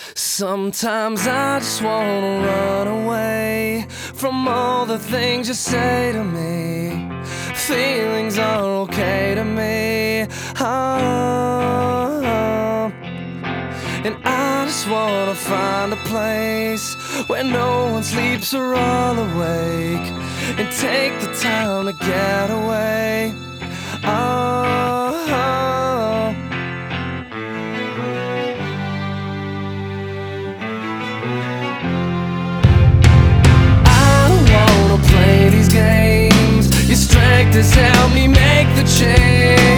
Sometimes I just wanna run away from all the things you say to me. Feelings are okay to me. And I just wanna find a place where no one sleeps or all awake, and take the time to get away. Play these games. Your strength has helped me make the change.